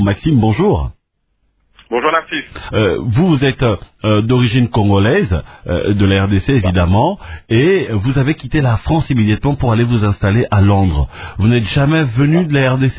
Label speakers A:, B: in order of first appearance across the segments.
A: Maxime, bonjour.
B: Bonjour Narcisse.
A: Vous êtes d'origine congolaise, de la RDC évidemment, et vous avez quitté la France immédiatement pour aller vous installer à Londres. Vous n'êtes jamais venu de la RDC ?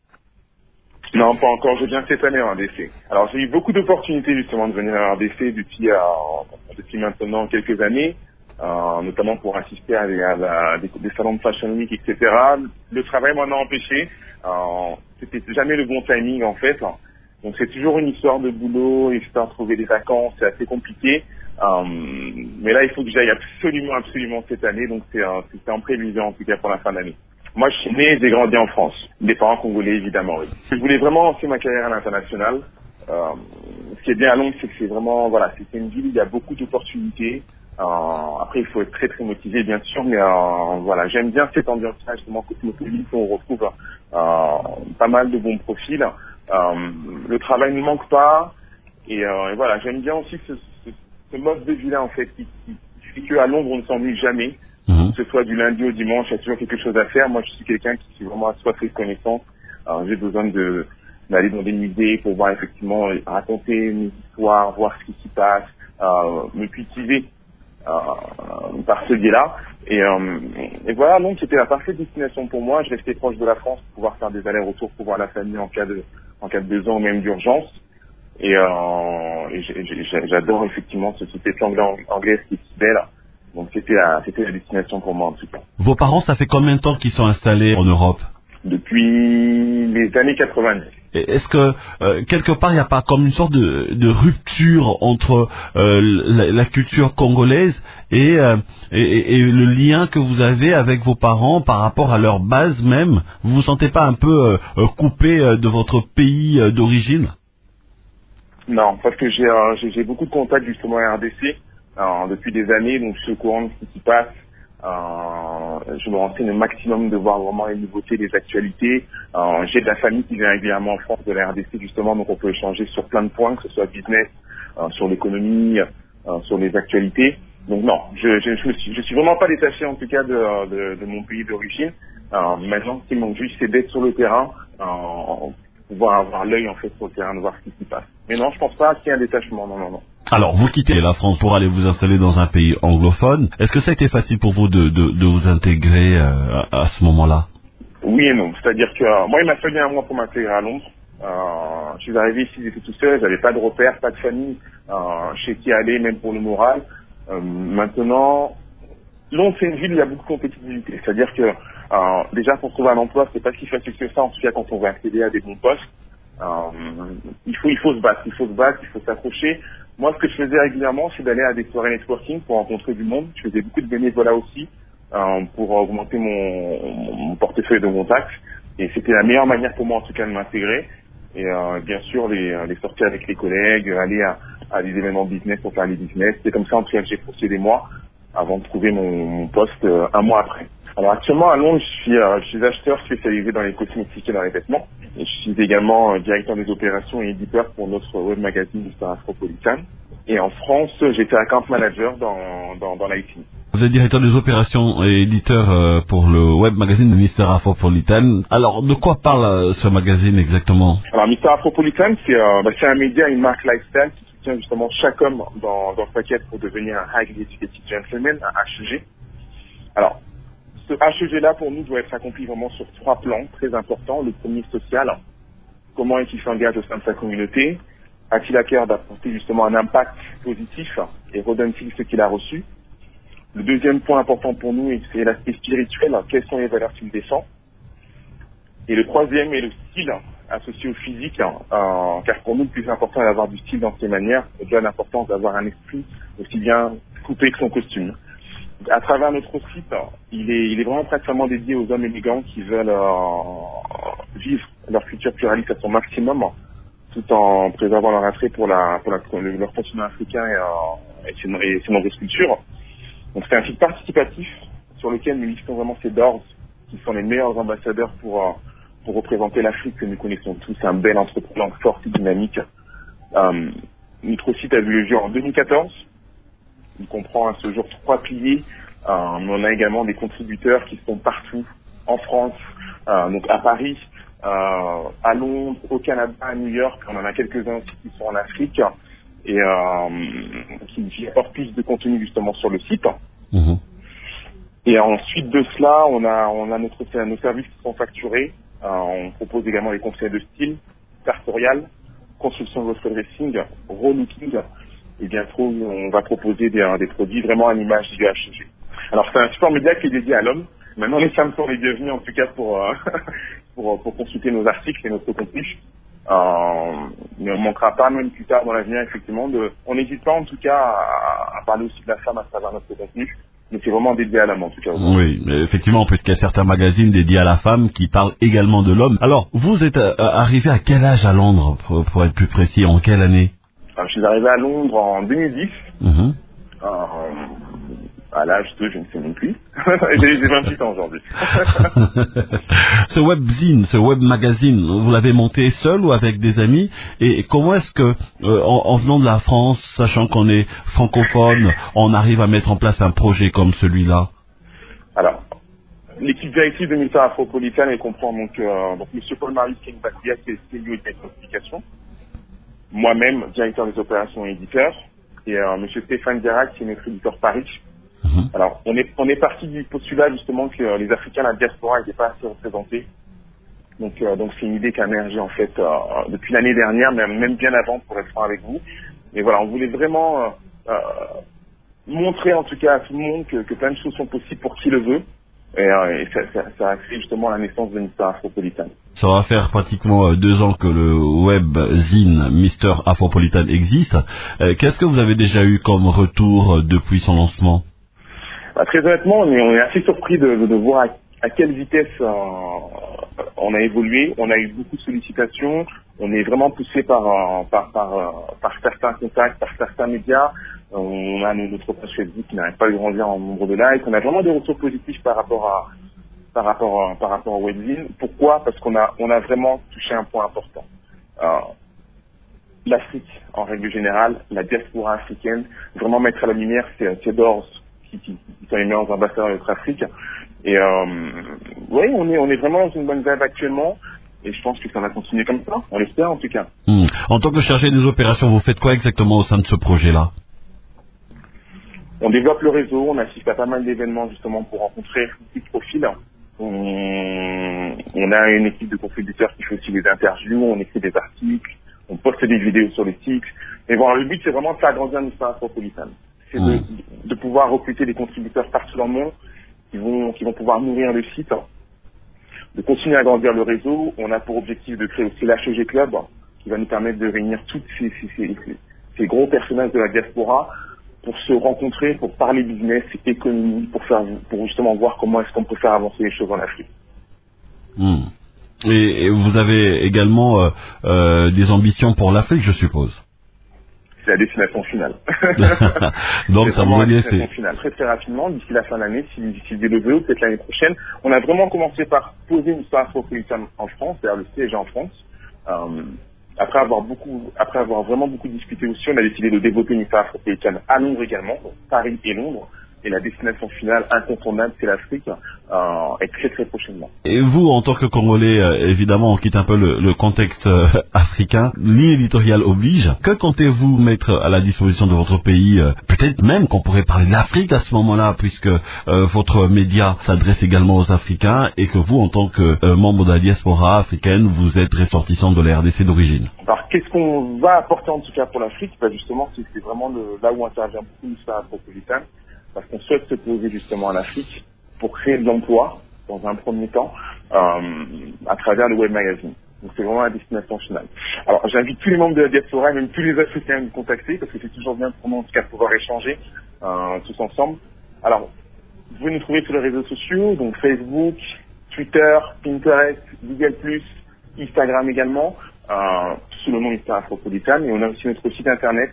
B: Non, pas encore. Je viens cette année en RDC. Alors j'ai eu beaucoup d'opportunités justement de venir en RDC depuis maintenant quelques années, notamment pour assister à des salons de Fashion Week, etc. Le travail m'en a empêché. C'était jamais le bon timing en fait. Donc c'est toujours une histoire de boulot, une histoire de trouver des vacances, c'est assez compliqué. Mais là il faut que j'aille absolument cette année, donc c'est en prévision en tout cas pour la fin de l'année. Moi je suis né et j'ai grandi en France, des parents congolais évidemment, oui. Je voulais vraiment lancer ma carrière à l'international. Ce qui est bien à Londres, c'est que c'est vraiment, voilà, c'est une ville où il y a beaucoup d'opportunités. Après il faut être très très motivé bien sûr, mais voilà, j'aime bien cette ambiance-là justement cosmopolite où on retrouve pas mal de bons profils. Le travail ne manque pas et voilà, j'aime bien aussi ce mode de vie là en fait qui fait qu'à Londres on ne s'ennuie jamais, que ce soit du lundi au dimanche, il y a toujours quelque chose à faire. Moi je suis quelqu'un qui suis vraiment assoiffé de connaissances. J'ai besoin d'aller dans des musées pour voir effectivement, raconter mes histoires, voir ce qui s'y passe, me cultiver par ce biais-là. Et voilà, donc c'était la parfaite destination pour moi. Je restais proche de la France pour pouvoir faire des allers-retours pour voir la famille en cas de besoin ou même d'urgence. Et j'adore effectivement cette langue anglaise qui est si belle. Donc c'était la destination pour moi en tout cas.
A: Vos parents, ça fait combien de temps qu'ils sont installés en Europe ?
B: Depuis les années 90.
A: Est-ce que quelque part il n'y a pas comme une sorte de rupture entre la culture congolaise et le lien que vous avez avec vos parents par rapport à leur base même ? Vous vous sentez pas un peu coupé de votre pays d'origine ?
B: Non, parce que j'ai beaucoup de contacts justement à RDC depuis des années, donc je suis au courant de ce qui s'y passe. Je me renseigne au maximum de voir vraiment les nouveautés, les actualités. J'ai de la famille qui vient régulièrement en France de la RDC justement, donc on peut échanger sur plein de points, que ce soit business, sur l'économie, sur les actualités. Donc non, je suis vraiment pas détaché en tout cas de mon pays d'origine. Maintenant, ce qui manque juste, c'est d'être sur le terrain, pouvoir avoir l'œil en fait sur le terrain, de voir ce qui s'y passe. Mais non, je pense pas qu'il y ait un détachement, non.
A: Alors, vous quittez la France pour aller vous installer dans un pays anglophone. Est-ce que ça a été facile pour vous de vous intégrer à ce moment-là ?
B: Oui et non. C'est-à-dire que moi, il m'a fallu un mois pour m'intégrer à Londres. Je suis arrivé ici, j'étais tout seul, j'avais pas de repères, pas de famille, chez qui aller, même pour le moral. Maintenant, Londres, c'est une ville où il y a beaucoup de compétitivité. C'est-à-dire que déjà, pour trouver un emploi, c'est pas si facile que ça, en tout cas quand on veut accéder à des bons postes. Il faut se battre, il faut s'accrocher. Moi, ce que je faisais régulièrement, c'est d'aller à des soirées networking pour rencontrer du monde. Je faisais beaucoup de bénévolat aussi pour augmenter mon portefeuille de contacts. Et c'était la meilleure manière pour moi, en tout cas, de m'intégrer. Et bien sûr, les sorties avec les collègues, aller à des événements business pour faire les business. C'est comme ça, en tout cas, que j'ai procédé moi, avant de trouver mon poste un mois après. Alors actuellement, à Londres, je suis acheteur spécialisé dans les cosmétiques et dans les vêtements. Et je suis également directeur des opérations et éditeur pour notre web magazine Mr. Afropolitan. Et en France, j'étais account manager dans l'IT.
A: Vous êtes directeur des opérations et éditeur pour le web magazine de Mr. Afropolitan. Alors, de quoi parle ce magazine exactement ?
B: Alors, Mr. Afropolitan, c'est un média, une marque lifestyle qui soutient justement chaque homme dans sa quête pour devenir un highly educated gentleman, un HEG. Alors, ce HEG-là, pour nous, doit être accompli vraiment sur 3 plans très importants. Le premier, social. Comment est-ce qu'il s'engage au sein de sa communauté ? A-t-il à cœur d'apporter justement un impact positif et redonne-t-il ce qu'il a reçu ? Le deuxième point important pour nous, c'est l'aspect spirituel. Quelles sont les valeurs qu'il défend ? Et le troisième est le style associé au physique, car pour nous, le plus important est d'avoir du style dans ses manières, au-delà de l'importance d'avoir un esprit aussi bien coupé que son costume. À travers notre site, il est vraiment principalement dédié aux hommes élégants qui veulent vivre leur futur pluraliste à son maximum, tout en préservant leur attrait pour leur continent africain et ses nombreuses cultures. Donc c'est un site participatif sur lequel nous listons vraiment ces dorses qui sont les meilleurs ambassadeurs pour représenter l'Afrique que nous connaissons tous. C'est un bel entrepreneur fort et dynamique. Notre site a vu le jour en 2014. Il comprend à ce jour 3 piliers. Mais on a également des contributeurs qui sont partout en France, donc à Paris, à Londres, au Canada, à New York. On en a quelques-uns aussi qui sont en Afrique et qui apportent plus de contenu justement sur le site.
A: Mhm.
B: Et ensuite de cela, on a nos services qui sont facturés. On propose également des conseils de style, sartorial, construction de votre dressing, relooking. Et bientôt, on va proposer des produits vraiment à l'image du HG. Alors, c'est un support média qui est dédié à l'homme. Maintenant, les femmes sont les bienvenues, en tout cas, pour consulter nos articles et notre contenu. Mais on ne manquera pas, même plus tard dans l'avenir, effectivement, on n'hésite pas, en tout cas, à parler aussi de la femme à travers notre contenu. Mais c'est vraiment dédié à l'homme, en tout cas.
A: Oui, effectivement, puisqu'il y a certains magazines dédiés à la femme qui parlent également de l'homme. Alors, vous êtes arrivé à quel âge à Londres, pour être plus précis, en quelle année?
B: Alors, je suis arrivé à Londres en 2010.
A: Mhm.
B: À l'âge de, je ne sais même plus. J'ai 28 ans aujourd'hui.
A: Ce webzine, ce web magazine, vous l'avez monté seul ou avec des amis? Et comment est-ce que, en venant de la France, sachant qu'on est francophone, on arrive à mettre en place un projet comme celui-là?
B: Alors, l'équipe directive de Mister Afropolitan, elle comprend donc Monsieur Paul-Marie Kenbatia, qui est CEO de Communication, moi-même, directeur des opérations et éditeur, et Monsieur Stéphane Dirac, qui est notre éditeur Paris.
A: Mhm.
B: Alors, on est parti du postulat justement que les Africains, la diaspora, n'étaient pas assez représentés. Donc c'est une idée qui a émergé en fait depuis l'année dernière, même bien avant, pour être franc avec vous. Mais voilà, on voulait vraiment montrer en tout cas à tout le monde que plein de choses sont possibles pour qui le veut. Et ça a créé justement la naissance de Mister Afropolitan.
A: Ça va faire pratiquement 2 ans que le webzine Mister Afropolitan existe. Qu'est-ce que vous avez déjà eu comme retour depuis son lancement?
B: Très honnêtement, on est assez surpris de voir à quelle vitesse on a évolué. On a eu beaucoup de sollicitations. On est vraiment poussé par certains contacts, par certains médias. On a notre page Facebook qui n'arrête pas de grandir en nombre de likes. On a vraiment des retours positifs par rapport au webzine. Pourquoi? Parce qu'on a vraiment touché un point important. L'Afrique, en règle générale, la diaspora africaine, vraiment mettre à la lumière ces dors qui sont les meilleurs ambassadeurs de notre Afrique. Et oui, on est vraiment dans une bonne vibe actuellement. Et je pense que ça va continuer comme ça. On l'espère en tout cas.
A: En tant que chargé des opérations, vous faites quoi exactement au sein de ce projet-là?
B: On développe le réseau, on assiste à pas mal d'événements justement pour rencontrer beaucoup de profils. On a une équipe de contributeurs qui fait aussi des interviews, on écrit des articles, on poste des vidéos sur les sites. Et bon, le but c'est vraiment de faire grandir Mister Afropolitan. C'est de pouvoir recruter des contributeurs partout dans le monde qui vont pouvoir nourrir le site, de continuer à grandir le réseau. On a pour objectif de créer aussi l'HG Club qui va nous permettre de réunir tous ces gros personnages de la diaspora pour se rencontrer, pour parler business, économie, pour justement voir comment est-ce qu'on peut faire avancer les choses en Afrique.
A: Et vous avez également des ambitions pour l'Afrique, je suppose.
B: C'est la destination finale.
A: Donc ça vous dit, c'est
B: finale. Très rapidement, d'ici la fin de l'année, d'ici le VO, peut-être l'année prochaine. On a vraiment commencé par poser Mister Afropolitan en France, c'est-à-dire le siège en France. Après avoir vraiment beaucoup discuté aussi, on a décidé de développer Mister Afropolitan à Londres également, donc Paris et Londres. Et la destination finale incontournable, c'est l'Afrique, et très très prochainement.
A: Et vous, en tant que Congolais, évidemment, on quitte un peu le contexte africain, ligne éditoriale oblige. Que comptez-vous mettre à la disposition de votre pays? Peut-être même qu'on pourrait parler de l'Afrique à ce moment-là, puisque votre média s'adresse également aux Africains, et que vous, en tant que membre de la diaspora africaine, vous êtes ressortissant de la RDC d'origine.
B: Alors, qu'est-ce qu'on va apporter en tout cas pour l'Afrique? Justement, c'est vraiment là où intervient beaucoup Mister Afropolitan. Parce qu'on souhaite se poser justement en Afrique pour créer de l'emploi, dans un premier temps, à travers le web magazine. Donc c'est vraiment la destination finale. Alors j'invite tous les membres de la diaspora, même tous les Africains à nous contacter, parce que c'est toujours bien pour nous en tout cas de pouvoir échanger tous ensemble. Alors, vous pouvez nous trouver sur les réseaux sociaux, donc Facebook, Twitter, Pinterest, Google+, Instagram également, sous le nom Mister Afropolitan. Et on a aussi notre site internet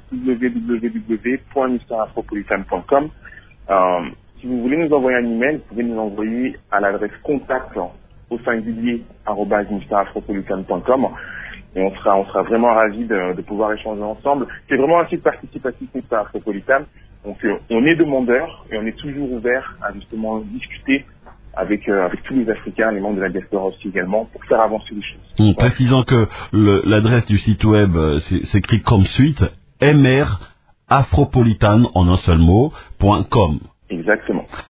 B: www.misterafropolitan.com. Si vous voulez nous envoyer un email, vous pouvez nous envoyer à l'adresse contact au singulier @misterafropolitan.com et on sera vraiment ravis de pouvoir échanger ensemble. C'est vraiment un site participatif Mister Afropolitan. Donc on est demandeur et on est toujours ouvert à justement discuter avec tous les Africains, les membres de la diaspora aussi également, pour faire avancer les choses.
A: Précisant que l'adresse du site web s'écrit comme suite, mrafropolitan en un seul mot, .com.
B: Exactement.